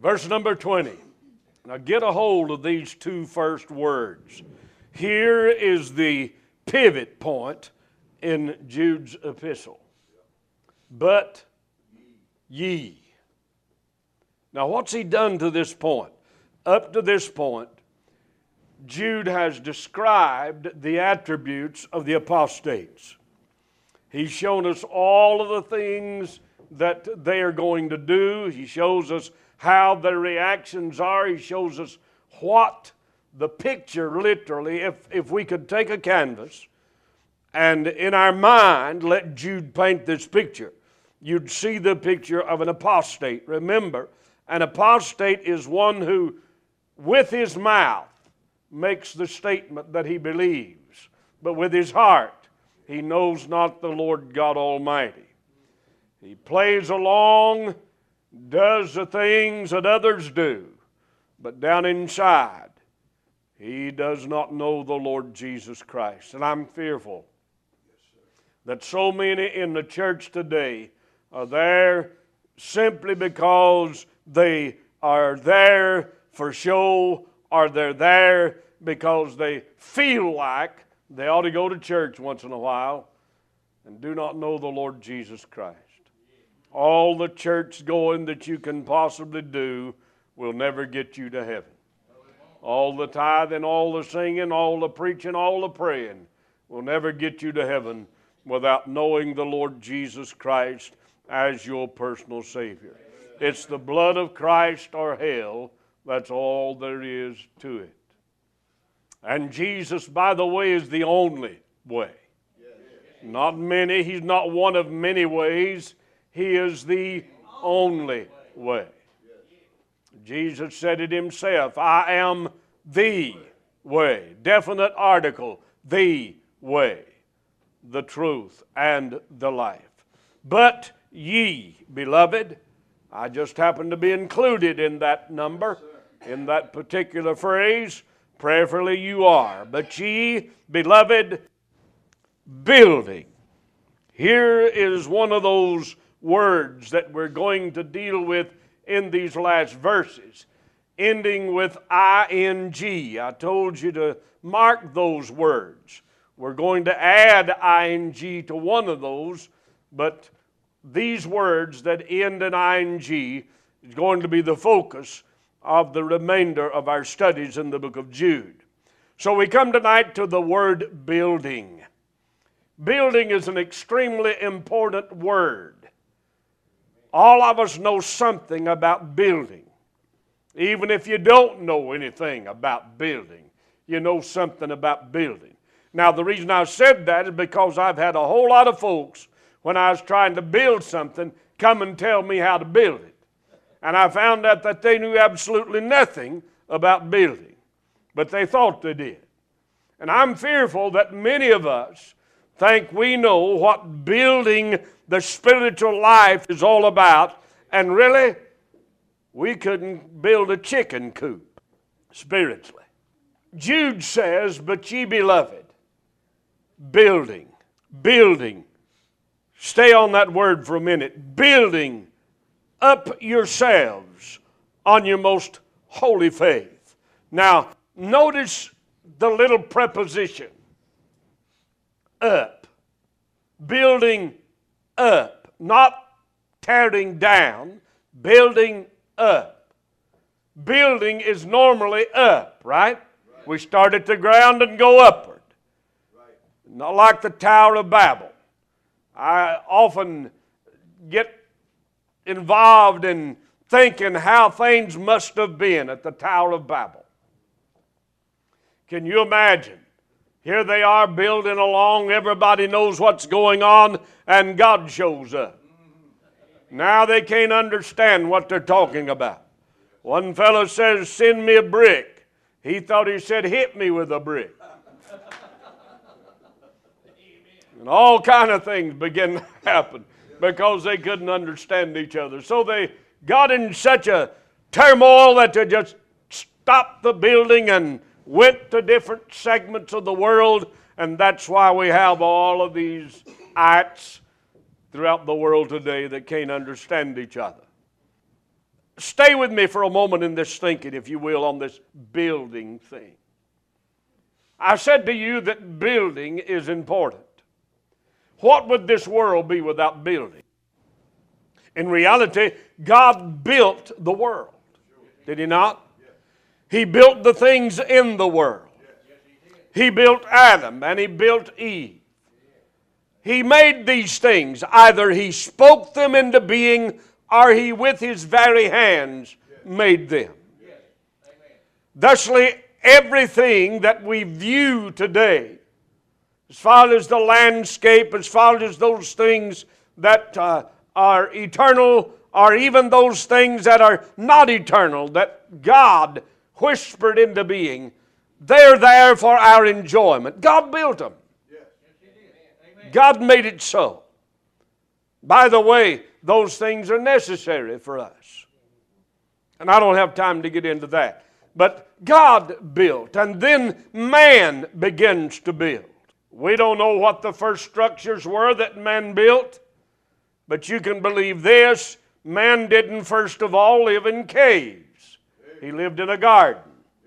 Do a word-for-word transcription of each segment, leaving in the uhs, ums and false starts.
Verse number twenty. Now get a hold of these two first words. Here is the pivot point in Jude's epistle. But ye. Now what's he done to this point? Up to this point, Jude has described the attributes of the apostates. He's shown us all of the things that they are going to do. He shows us how their reactions are. He shows us what the picture, literally, if, if we could take a canvas and in our mind let Jude paint this picture, you'd see the picture of an apostate. Remember, an apostate is one who, with his mouth, makes the statement that he believes, but with his heart, he knows not the Lord God Almighty. He plays along, does the things that others do, but down inside, he does not know the Lord Jesus Christ. And I'm fearful that so many in the church today are there simply because they are there for show, or they're there because they feel like they ought to go to church once in a while and do not know the Lord Jesus Christ. All the church going that you can possibly do will never get you to heaven. All the tithing, all the singing, all the preaching, all the praying will never get you to heaven without knowing the Lord Jesus Christ as your personal Savior. It's the blood of Christ or hell. That's all there is to it. And Jesus, by the way, is the only way. Not many. He's not one of many ways. He is the only way. Jesus said it himself, I am the way. Definite article, the way, the truth, and the life. But ye, beloved, I just happen to be included in that number, in that particular phrase. Prayerfully you are. But ye, beloved, building. Here is one of those words that we're going to deal with in these last verses, ending with ing. I told you to mark those words. We're going to add ing to one of those, but these words that end in ing is going to be the focus of the remainder of our studies in the book of Jude. So we come tonight to the word building. Building is an extremely important word. All of us know something about building. Even if you don't know anything about building, you know something about building. Now, the reason I said that is because I've had a whole lot of folks, when I was trying to build something, come and tell me how to build it. And I found out that they knew absolutely nothing about building, but they thought they did. And I'm fearful that many of us think we know what building the spiritual life is all about, and really, we couldn't build a chicken coop spiritually. Jude says, but ye beloved, building, building. Stay on that word for a minute. Building up yourselves on your most holy faith. Now, notice the little preposition, up. Building up. Not tearing down, building up. Building is normally up, right? Right. We start at the ground and go upward. Right. Not like the Tower of Babel. I often get involved in thinking how things must have been at the Tower of Babel. Can you imagine? Here they are building along, everybody knows what's going on, and God shows up. Now they can't understand what they're talking about. One fellow says, send me a brick. He thought he said, hit me with a brick. And all kind of things began to happen because they couldn't understand each other. So they got in such a turmoil that they just stopped the building and went to different segments of the world. And that's why we have all of these ites throughout the world today that can't understand each other. stay with me for a moment in this thinking, if you will, on this building thing. I said to you that building is important. What would this world be without building? In reality, God built the world. Did He not? He built the things in the world. He built Adam and He built Eve. He made these things. Either He spoke them into being or He with His very hands made them. Thusly, everything that we view today, as far as the landscape, as far as those things that uh, are eternal, or even those things that are not eternal, that God whispered into being, they're there for our enjoyment. God built them. God made it so. By the way, those things are necessary for us. And I don't have time to get into that. But God built, and then man begins to build. We don't know what the first structures were that man built, but you can believe this: man didn't first of all live in caves. He lived in a garden.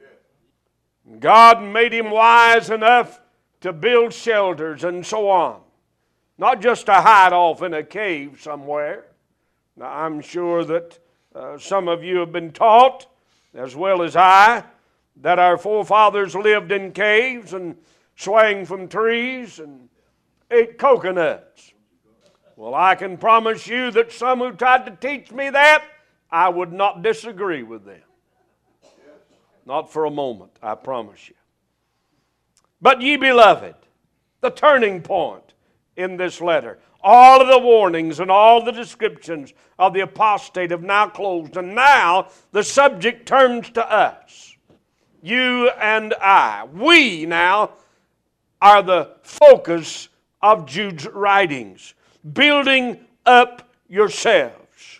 God made him wise enough to build shelters and so on. Not just to hide off in a cave somewhere. Now, I'm sure that uh, some of you have been taught, as well as I, that our forefathers lived in caves and swung from trees and ate coconuts. Well, I can promise you that some who tried to teach me that, I would not disagree with them. Not for a moment, I promise you. But ye beloved, the turning point in this letter, all of the warnings and all the descriptions of the apostate have now closed, and now the subject turns to us, you and I. We now are the focus of Jude's writings, building up yourselves.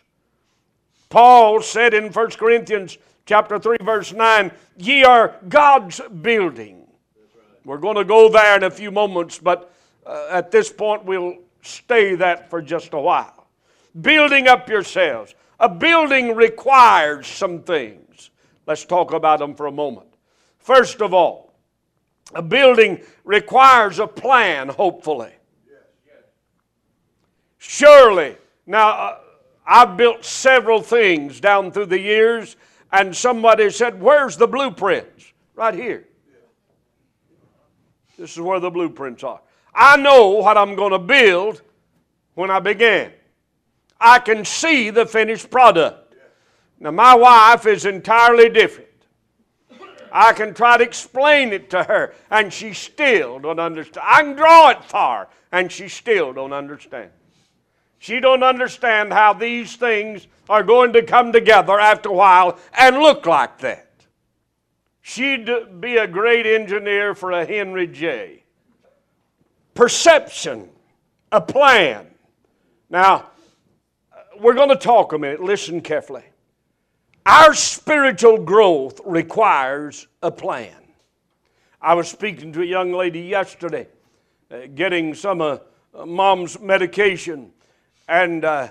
Paul said in First Corinthians chapter three, verse nine, ye are God's building. We're going to go there in a few moments, but uh, at this point we'll stay that for just a while. Building up yourselves. A building requires some things. Let's talk about them for a moment. First of all, a building requires a plan, hopefully. Surely. Now, uh, I've built several things down through the years, and somebody said, where's the blueprints? Right here. This is where the blueprints are. I know what I'm going to build when I begin. I can see the finished product. Now, my wife is entirely different. I can try to explain it to her, and she still don't understand. I can draw it for her, and she still don't understand. She don't understand how these things are going to come together after a while and look like that. She'd be a great engineer for a Henry J. Perception, a plan. Now, we're going to talk a minute. Listen carefully. Our spiritual growth requires a plan. I was speaking to a young lady yesterday, uh, getting some of uh, Mom's medication, and uh,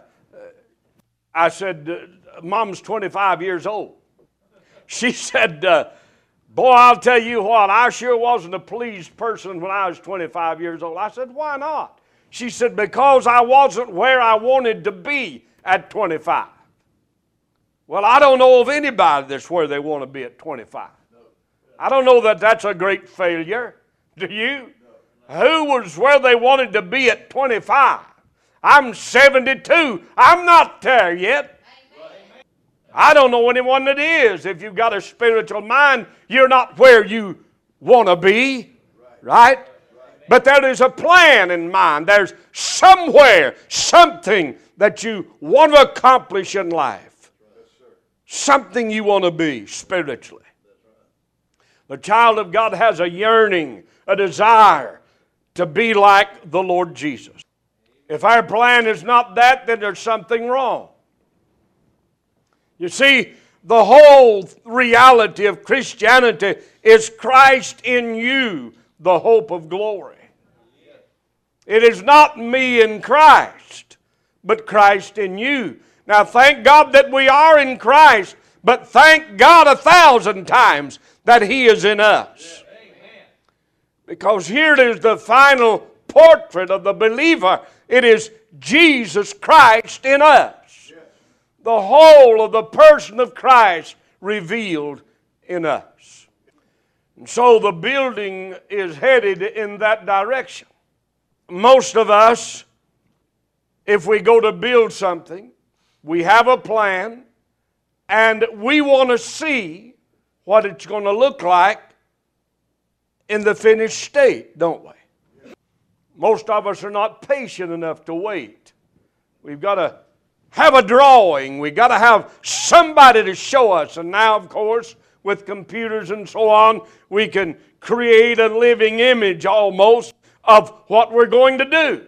I said, uh, Mom's twenty-five years old. She said, uh, boy, I'll tell you what, I sure wasn't a pleased person when I was twenty-five years old. I said, why not? She said, because I wasn't where I wanted to be at twenty-five. Well, I don't know of anybody that's where they want to be at twenty-five. I don't know that that's a great failure. Do you? Who was where they wanted to be at twenty-five? I'm seventy-two. I'm not there yet. I don't know anyone that is. If you've got a spiritual mind, you're not where you want to be, right? But there is a plan in mind. There's somewhere, something that you want to accomplish in life. Something you want to be spiritually. The child of God has a yearning, a desire to be like the Lord Jesus. If our plan is not that, then there's something wrong. You see, the whole reality of Christianity is Christ in you, the hope of glory. It is not me in Christ, but Christ in you. Now thank God that we are in Christ, but thank God a thousand times that He is in us. Because here it is the final portrait of the believer. It is Jesus Christ in us. The whole of the person of Christ revealed in us. And so the building is headed in that direction. Most of us, if we go to build something, we have a plan, and we want to see what it's going to look like in the finished state, don't we? Most of us are not patient enough to wait. We've got to have a drawing. We've got to have somebody to show us. And now, of course, with computers and so on, we can create a living image almost of what we're going to do.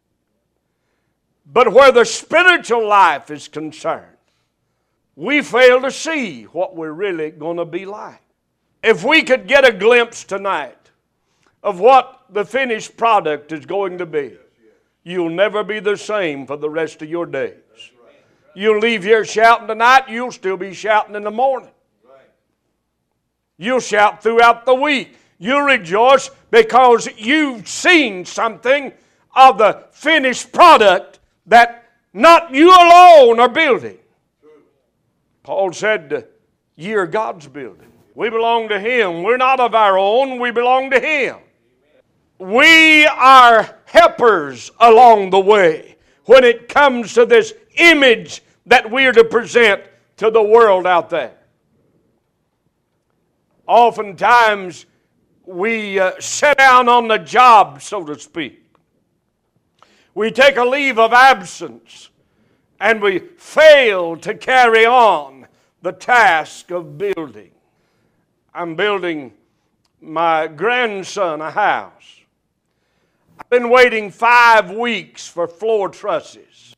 But where the spiritual life is concerned, we fail to see what we're really going to be like. If we could get a glimpse tonight of what the finished product is going to be, you'll never be the same for the rest of your days. You'll leave here shouting tonight, you'll still be shouting in the morning. You'll shout throughout the week. You'll rejoice because you've seen something of the finished product that not you alone are building. Paul said, ye are God's building. We belong to Him. We're not of our own. We belong to Him. We are helpers along the way when it comes to this image that we are to present to the world out there. Oftentimes, we uh, sit down on the job, so to speak. We take a leave of absence, and we fail to carry on the task of building. I'm building my grandson a house. I've been waiting five weeks for floor trusses.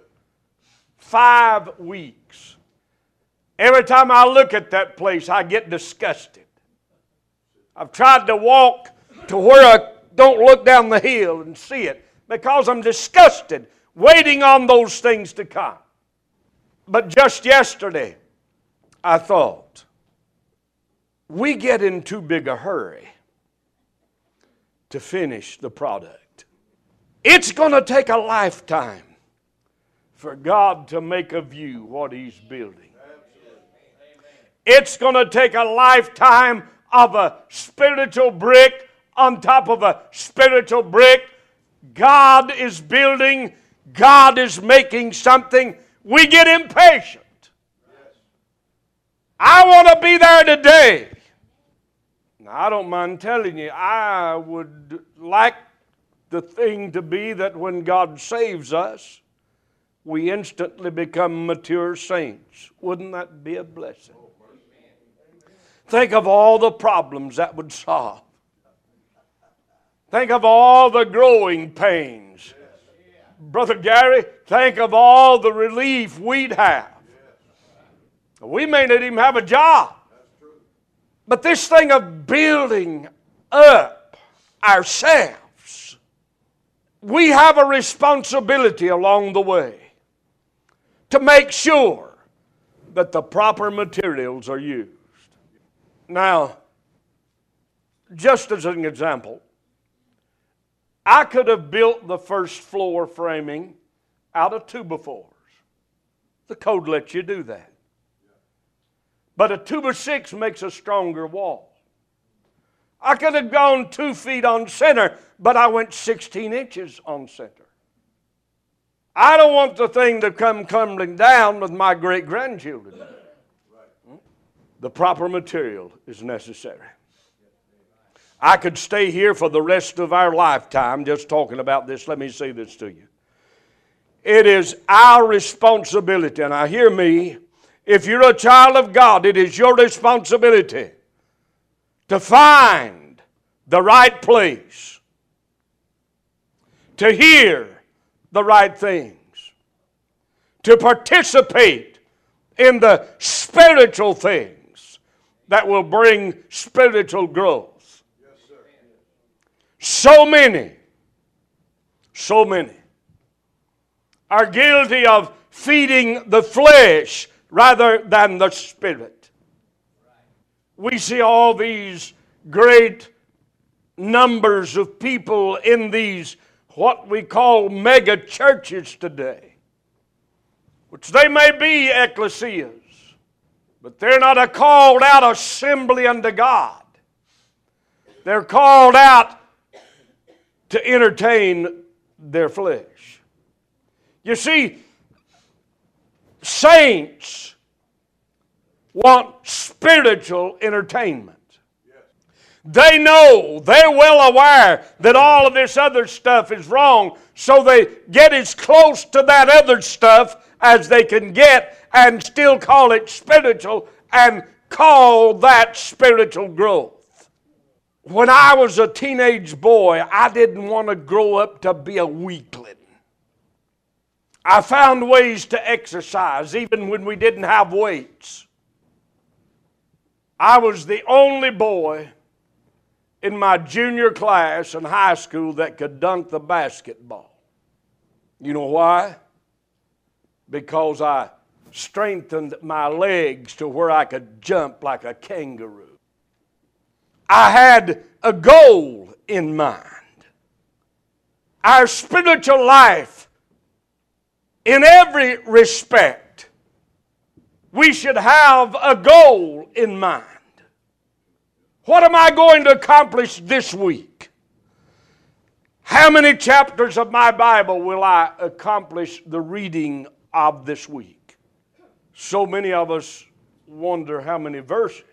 Five weeks. Every time I look at that place, I get disgusted. I've tried to walk to where I don't look down the hill and see it because I'm disgusted waiting on those things to come. But just yesterday, I thought, we get in too big a hurry to finish the product. It's going to take a lifetime for God to make of you what He's building. It's going to take a lifetime of a spiritual brick on top of a spiritual brick. God is building. God is making something. We get impatient. I want to be there today. Now, I don't mind telling you, I would like the thing to be that when God saves us, we instantly become mature saints. Wouldn't that be a blessing? Think of all the problems that would solve. Think of all the growing pains. Brother Gary, think of all the relief we'd have. We may not even have a job. But this thing of building up ourselves, we have a responsibility along the way to make sure that the proper materials are used. Now, just as an example, I could have built the first floor framing out of two by fours. The code lets you do that. But a two by six makes a stronger wall. I could have gone two feet on center, but I went sixteen inches on center. I don't want the thing to come crumbling down with my great-grandchildren. The proper material is necessary. I could stay here for the rest of our lifetime just talking about this. Let me say this to you. It is our responsibility, and I hear me, if you're a child of God, it is your responsibility to find the right place, to hear the right things, to participate in the spiritual things that will bring spiritual growth. Yes, sir. So many, so many are guilty of feeding the flesh rather than the spirit. We see all these great numbers of people in these what we call mega churches today, which they may be ecclesias, but they're not a called out assembly unto God. They're called out to entertain their flesh. You see, saints want spiritual entertainment. They know, they're well aware that all of this other stuff is wrong, so they get as close to that other stuff as they can get and still call it spiritual and call that spiritual growth. When I was a teenage boy, I didn't want to grow up to be a weakling. I found ways to exercise even when we didn't have weights. I was the only boy in my junior class in high school that could dunk the basketball. You know why? Because I strengthened my legs to where I could jump like a kangaroo. I had a goal in mind. Our spiritual life, in every respect, we should have a goal in mind. What am I going to accomplish this week? How many chapters of my Bible will I accomplish the reading of this week? So many of us wonder how many verses.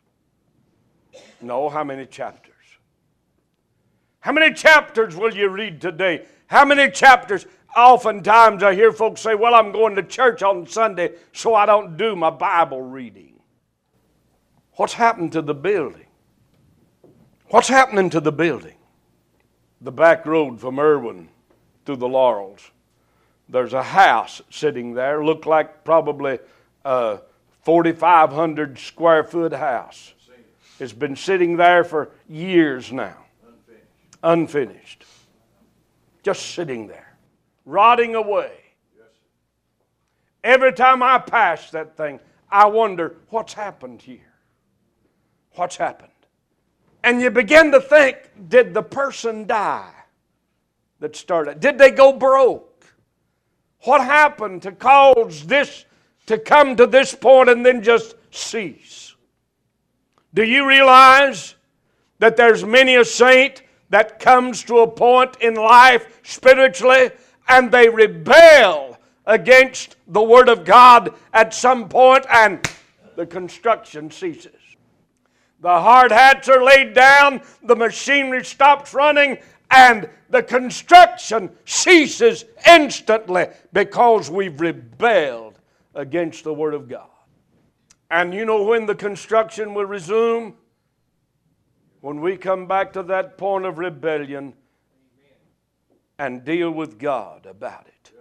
No, how many chapters? How many chapters will you read today? How many chapters? Oftentimes I hear folks say, well, I'm going to church on Sunday, so I don't do my Bible reading. What's happened to the building? What's happening to the building? The back road from Irwin through the Laurels. There's a house sitting there, looked like probably a forty-five hundred square foot house. It's been sitting there for years now. Unfinished. Unfinished. Just sitting there, rotting away. Every time I pass that thing, I wonder, what's happened here? What's happened? And you begin to think, did the person die that started? Did they go broke? What happened to cause this to come to this point and then just cease? Do you realize that there's many a saint that comes to a point in life spiritually and they rebel against the Word of God at some point and the construction ceases? The hard hats are laid down, the machinery stops running, and the construction ceases instantly because we've rebelled against the Word of God. And you know when the construction will resume? When we come back to that point of rebellion and deal with God about it.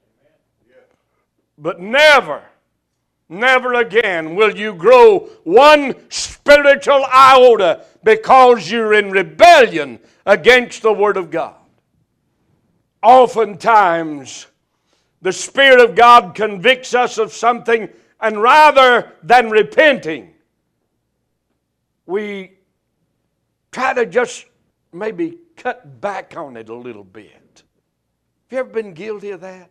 But never, never again will you grow one spiritual iota because you're in rebellion against the Word of God. Oftentimes, the Spirit of God convicts us of something, and rather than repenting, we try to just maybe cut back on it a little bit. Have you ever been guilty of that?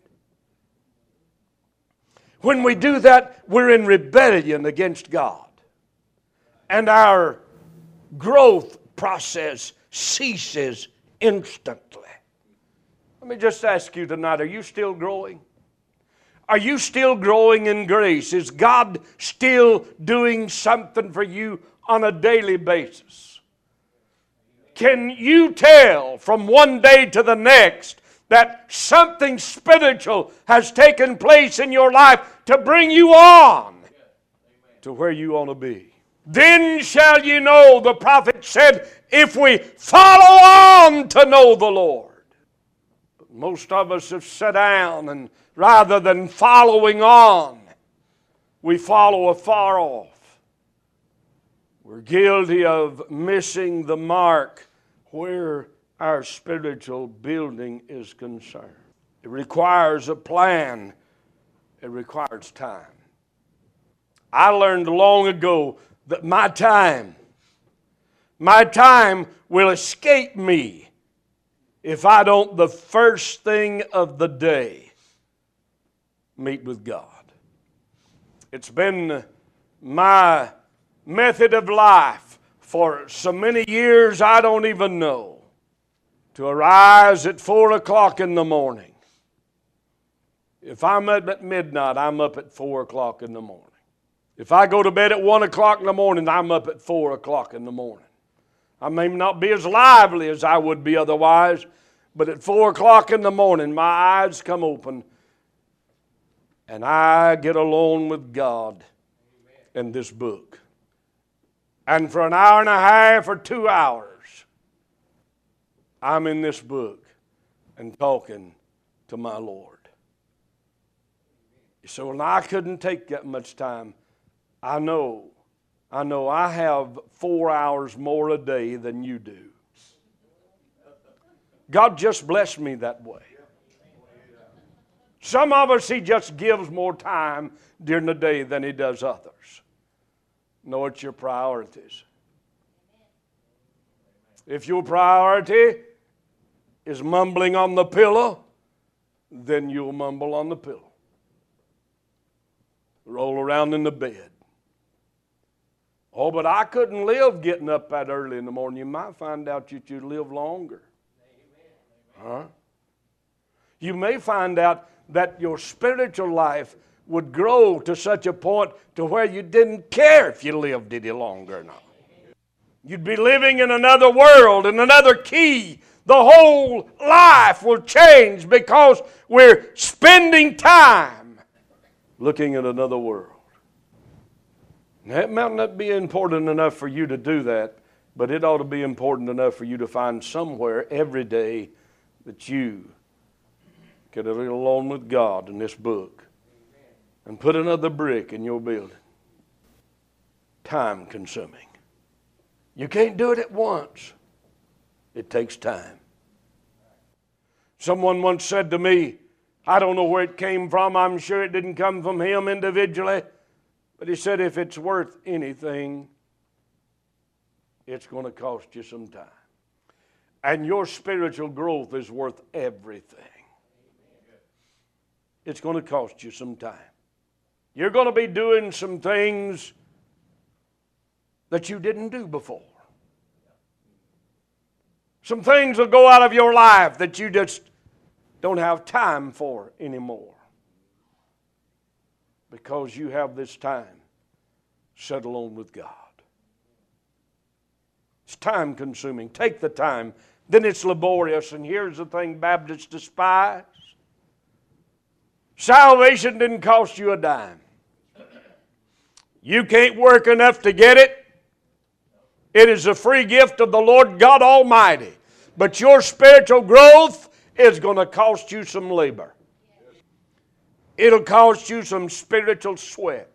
When we do that, we're in rebellion against God. And our growth process ceases instantly. Let me just ask you tonight, are you still growing? Are you still growing in grace? Is God still doing something for you on a daily basis? Can you tell from one day to the next that something spiritual has taken place in your life to bring you on to where you want to be? Then shall you know, the prophet said, if we follow on to know the Lord. But most of us have sat down, and rather than following on, we follow afar off. We're guilty of missing the mark where our spiritual building is concerned. It requires a plan It requires time. I learned long ago that my time, my time will escape me if I don't, the first thing of the day, meet with God. It's been my method of life for so many years I don't even know, to arise at four o'clock in the morning. If I'm up at midnight, I'm up at four o'clock in the morning. If I go to bed at one o'clock in the morning, I'm up at four o'clock in the morning. I may not be as lively as I would be otherwise, but at four o'clock in the morning, my eyes come open and I get alone with God in this book. And for an hour and a half or two hours, I'm in this book and talking to my Lord. So when I couldn't take that much time, I know, I know I have four hours more a day than you do. God just blessed me that way. Some of us, He just gives more time during the day than He does others. Know it's your priorities. If your priority is mumbling on the pillow, then you'll mumble on the pillow. Roll around in the bed. Oh, but I couldn't live getting up that early in the morning. You might find out that you live longer. Huh? You may find out that your spiritual life would grow to such a point to where you didn't care if you lived any longer or not. You'd be living in another world, in another key. The whole life will change because we're spending time looking at another world. Now, it might not be important enough for you to do that, but it ought to be important enough for you to find somewhere every day that you get a little alone with God in this book and put another brick in your building. Time consuming. You can't do it at once. It takes time. Someone once said to me, I don't know where it came from. I'm sure it didn't come from him individually. But he said, if it's worth anything, it's going to cost you some time. And your spiritual growth is worth everything. It's going to cost you some time. You're going to be doing some things that you didn't do before. Some things will go out of your life that you just don't have time for anymore. Because you have this time set alone with God. It's time consuming. Take the time. Then it's laborious. And here's the thing Baptists despise. Salvation didn't cost you a dime. You can't work enough to get it. It is a free gift of the Lord God Almighty. But your spiritual growth is going to cost you some labor. It'll cost you some spiritual sweat.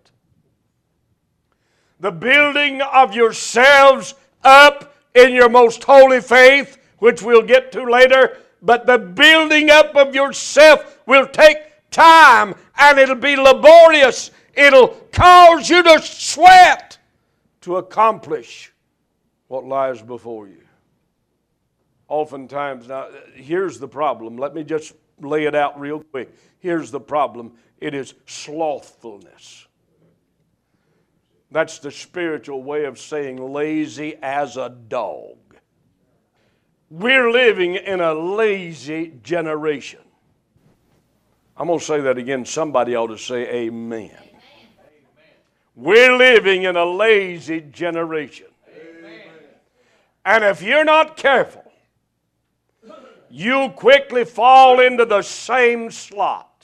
The building of yourselves up in your most holy faith, which we'll get to later, but the building up of yourself will take time and it'll be laborious. It'll cause you to sweat to accomplish what lies before you. Oftentimes, now, here's the problem. Let me just lay it out real quick. Here's the problem. It is slothfulness. That's the spiritual way of saying lazy as a dog. We're living in a lazy generation. I'm going to say that again. Somebody ought to say amen. Amen. We're living in a lazy generation. Amen. And if you're not careful, you'll quickly fall into the same slot.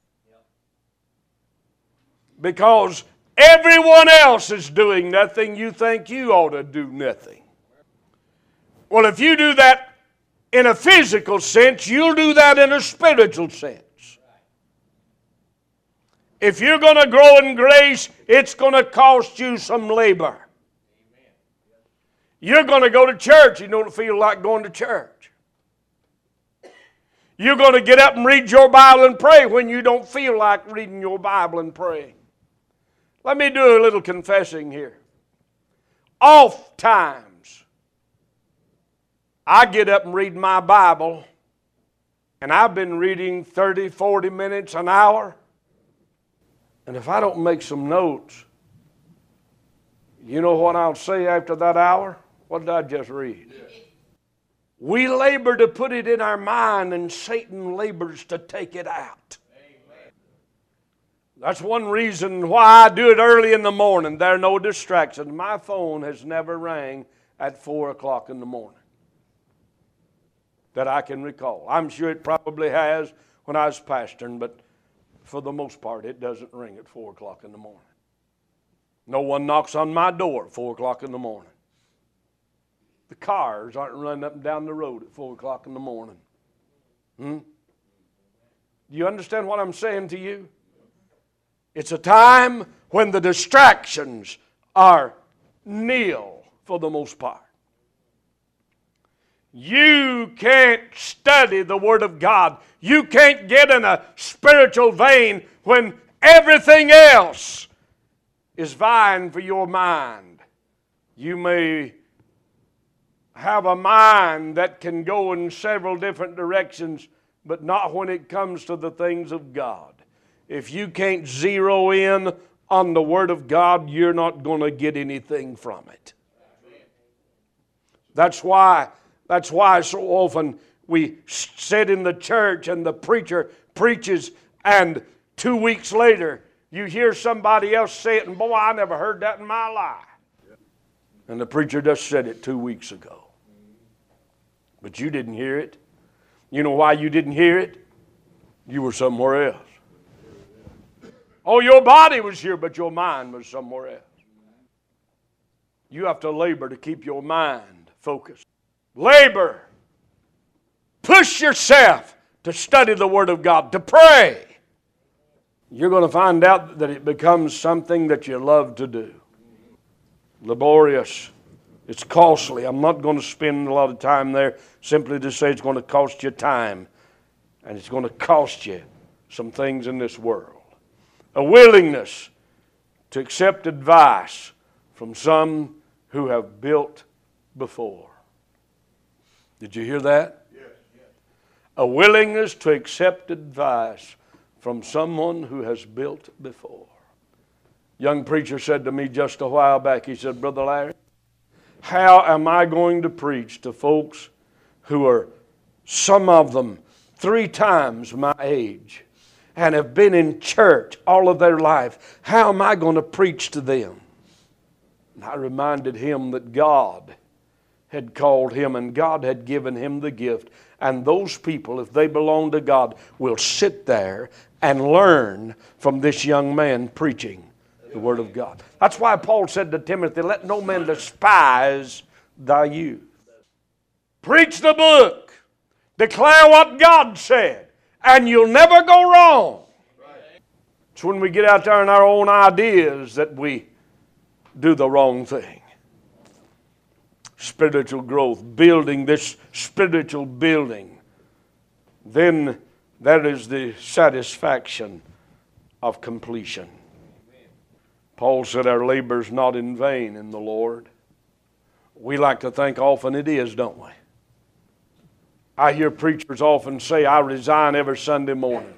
Because everyone else is doing nothing, you think you ought to do nothing. Well, if you do that in a physical sense, you'll do that in a spiritual sense. If you're going to grow in grace, it's going to cost you some labor. You're going to go to church, you don't feel like going to church. You're going to get up and read your Bible and pray when you don't feel like reading your Bible and praying. Let me do a little confessing here. Oftentimes, I get up and read my Bible, and I've been reading thirty, forty minutes, an hour, and if I don't make some notes, you know what I'll say after that hour? What did I just read? Yeah. We labor to put it in our mind, and Satan labors to take it out. Amen. That's one reason why I do it early in the morning. There are no distractions. My phone has never rang at four o'clock in the morning that I can recall. I'm sure it probably has when I was pastoring, but for the most part, it doesn't ring at four o'clock in the morning. No one knocks on my door at four o'clock in the morning. The cars aren't running up and down the road at four o'clock in the morning. Hmm? Do you understand what I'm saying to you? It's a time when the distractions are nil for the most part. You can't study the Word of God. You can't get in a spiritual vein when everything else is vying for your mind. You may have a mind that can go in several different directions, but not when it comes to the things of God. If you can't zero in on the Word of God, you're not going to get anything from it. That's why, that's why so often we sit in the church and the preacher preaches, and two weeks later you hear somebody else say it, and boy, I never heard that in my life. And the preacher just said it two weeks ago. But you didn't hear it. You know why you didn't hear it? You were somewhere else. Oh, your body was here, but your mind was somewhere else. You have to labor to keep your mind focused. Labor. Push yourself to study the Word of God, to pray. You're going to find out that it becomes something that you love to do. Laborious. It's costly. I'm not going to spend a lot of time there simply to say it's going to cost you time. And it's going to cost you some things in this world. A willingness to accept advice from some who have built before. Did you hear that? Yes, yes. A willingness to accept advice from someone who has built before. Young preacher said to me just a while back, he said, Brother Larry, how am I going to preach to folks who are, some of them, three times my age and have been in church all of their life? How am I going to preach to them? And I reminded him that God had called him and God had given him the gift. And those people, if they belong to God, will sit there and learn from this young man preaching the Word of God. That's why Paul said to Timothy, let no man despise thy youth. Preach the book. Declare what God said. And you'll never go wrong. It's when we get out there in our own ideas that we do the wrong thing. Spiritual growth, building this spiritual building. Then that is the satisfaction of completion. Paul said our labor is not in vain in the Lord. We like to think often it is, don't we? I hear preachers often say, I resign every Sunday morning.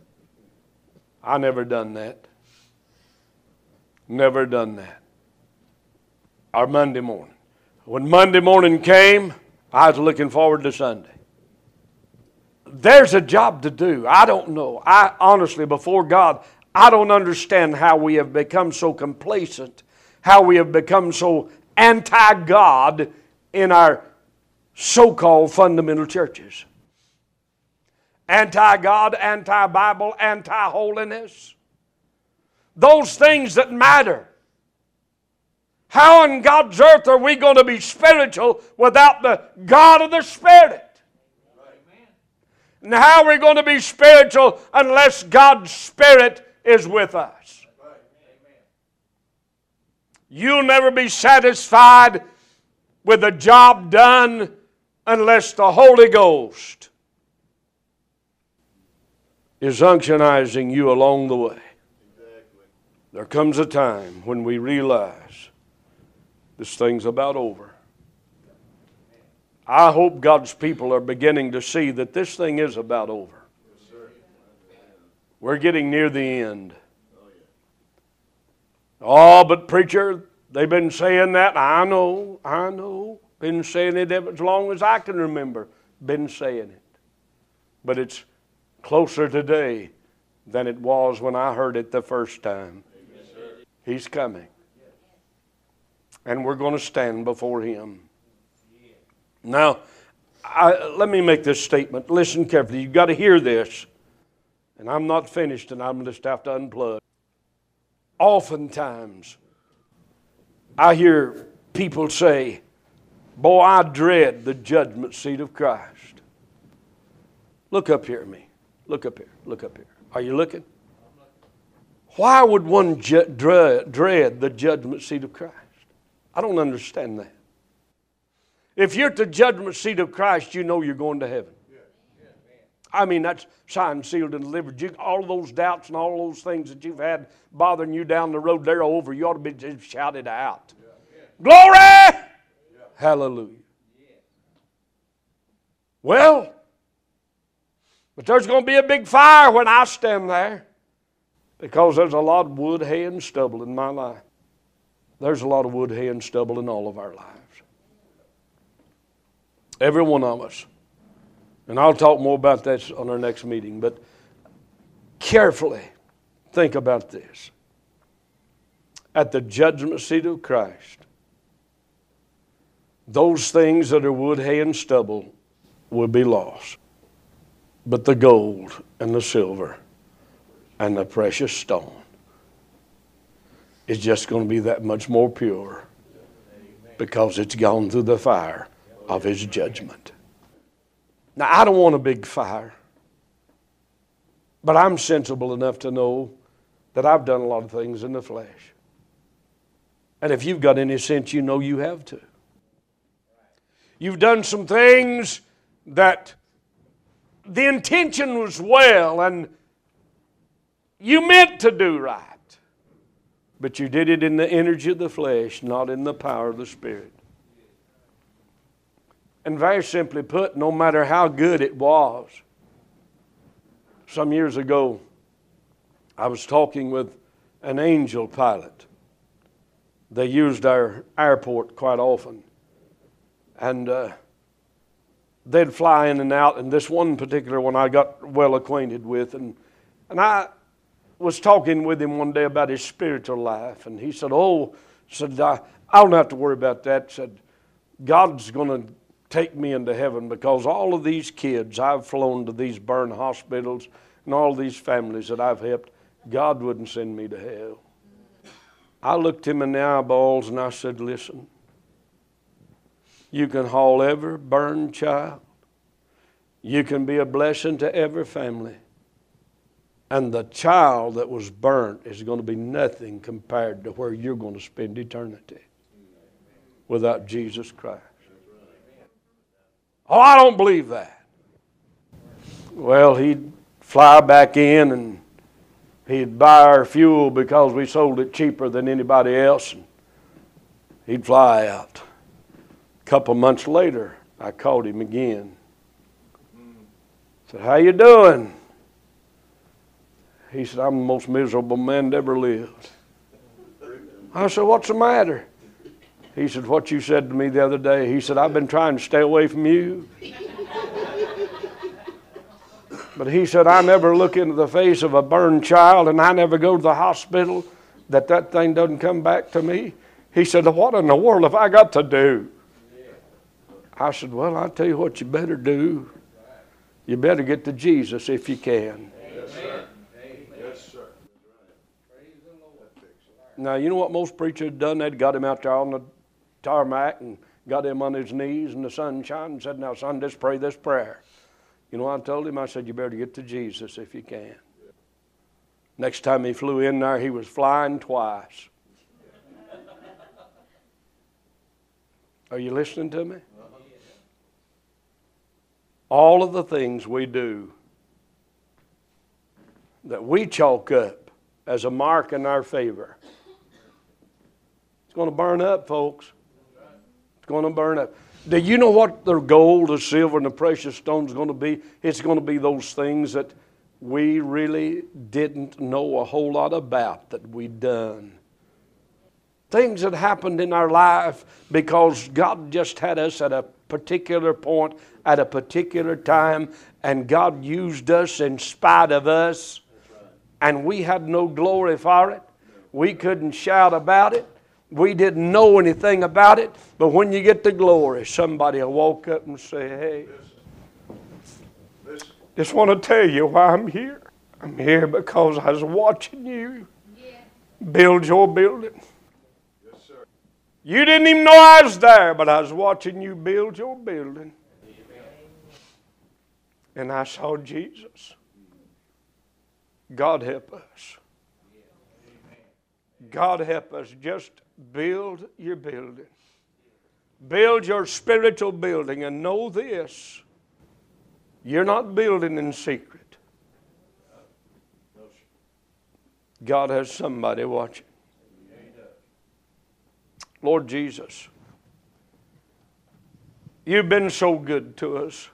I never done that. Never done that. Or Monday morning. When Monday morning came, I was looking forward to Sunday. There's a job to do. I don't know. I honestly, before God, I don't understand how we have become so complacent, how we have become so anti-God in our so-called fundamental churches. Anti-God, anti-Bible, anti-holiness. Those things that matter. How in God's earth are we going to be spiritual without the God of the Spirit? And how are we going to be spiritual unless God's Spirit is with us? You'll never be satisfied with a job done unless the Holy Ghost is unctionizing you along the way. There comes a time when we realize this thing's about over. I hope God's people are beginning to see that this thing is about over. We're getting near the end. Oh, but preacher, they've been saying that. I know, I know. Been saying it as long as I can remember. Been saying it. But it's closer today than it was when I heard it the first time. He's coming. And we're going to stand before Him. Now, I, let me make this statement. Listen carefully. You've got to hear this. And I'm not finished, and I'm just have to unplug. Oftentimes, I hear people say, boy, I dread the judgment seat of Christ. Look up here at me. Look up here. Look up here. Are you looking? Why would one ju- dread, dread the judgment seat of Christ? I don't understand that. If you're at the judgment seat of Christ, you know you're going to heaven. I mean, that's signed, sealed, and delivered. You, all of those doubts and all those things that you've had bothering you down the road, they're over. You ought to be just shouted out. Glory! Hallelujah. Well, but there's going to be a big fire when I stand there, because there's a lot of wood, hay, and stubble in my life. There's a lot of wood, hay, and stubble in all of our lives. Every one of us. And I'll talk more about that on our next meeting. But carefully think about this. At the judgment seat of Christ, those things that are wood, hay, and stubble will be lost. But the gold and the silver and the precious stone is just going to be that much more pure, because it's gone through the fire of His judgment. Now, I don't want a big fire, but I'm sensible enough to know that I've done a lot of things in the flesh. And if you've got any sense, you know you have too. You've done some things that the intention was well, and you meant to do right. But you did it in the energy of the flesh, not in the power of the Spirit. And very simply put, no matter how good it was. Some years ago, I was talking with an Angel pilot. They used our airport quite often. And uh, they'd fly in and out. And this one particular one I got well acquainted with. And, and I was talking with him one day about his spiritual life. And he said, oh, said, I, I don't have to worry about that. Said, God's going to take me into heaven, because all of these kids I've flown to these burn hospitals and all these families that I've helped, God wouldn't send me to hell. I looked him in the eyeballs and I said, listen, you can haul every burned child. You can be a blessing to every family. And the child that was burnt is going to be nothing compared to where you're going to spend eternity without Jesus Christ. Oh, I don't believe that. Well, he'd fly back in and he'd buy our fuel because we sold it cheaper than anybody else. And he'd fly out. A couple months later, I called him again. Said, how you doing? He said, I'm the most miserable man that ever lived. I said, what's the matter? He said, what you said to me the other day. He said, I've been trying to stay away from you. But he said, I never look into the face of a burned child, and I never go to the hospital, that that thing doesn't come back to me. He said, what in the world have I got to do? I said, well, I'll tell you what you better do. You better get to Jesus if you can. Yes, sir. Yes, sir. Now, you know what most preachers had done? They'd got him out there on the tarmac and got him on his knees in the sunshine and said, now, son, just pray this prayer. You know what I told him? I said, you better get to Jesus if you can. Next time he flew in there, he was flying twice. Are you listening to me? All of the things we do that we chalk up as a mark in our favor. It's going to burn up, folks. It's going to burn up. Do you know what the gold, the silver, and the precious stone is going to be? It's going to be those things that we really didn't know a whole lot about that we'd done. Things that happened in our life because God just had us at a particular point, at a particular time, and God used us in spite of us, and we had no glory for it. We couldn't shout about it. We didn't know anything about it. But when you get the glory, somebody will walk up and say, hey, just want to tell you why I'm here. I'm here because I was watching you build your building. Yes, sir. You didn't even know I was there, but I was watching you build your building. And I saw Jesus. God help us. God help us. Just build your building. Build your spiritual building, and know this. You're not building in secret. God has somebody watching. Lord Jesus, you've been so good to us.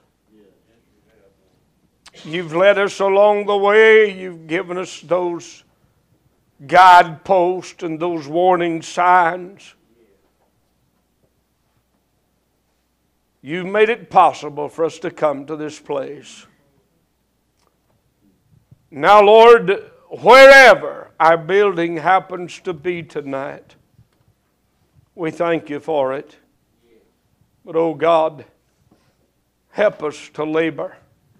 You've led us along the way. You've given us those guideposts and those warning signs. You've made it possible for us to come to this place. Now, Lord, wherever our building happens to be tonight, we thank you for it. But, oh God, help us to labor,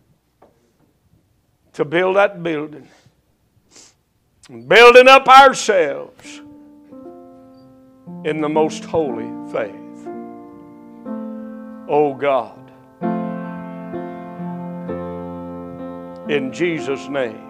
to build that building, building up ourselves in the most holy faith. Oh God, in Jesus' name.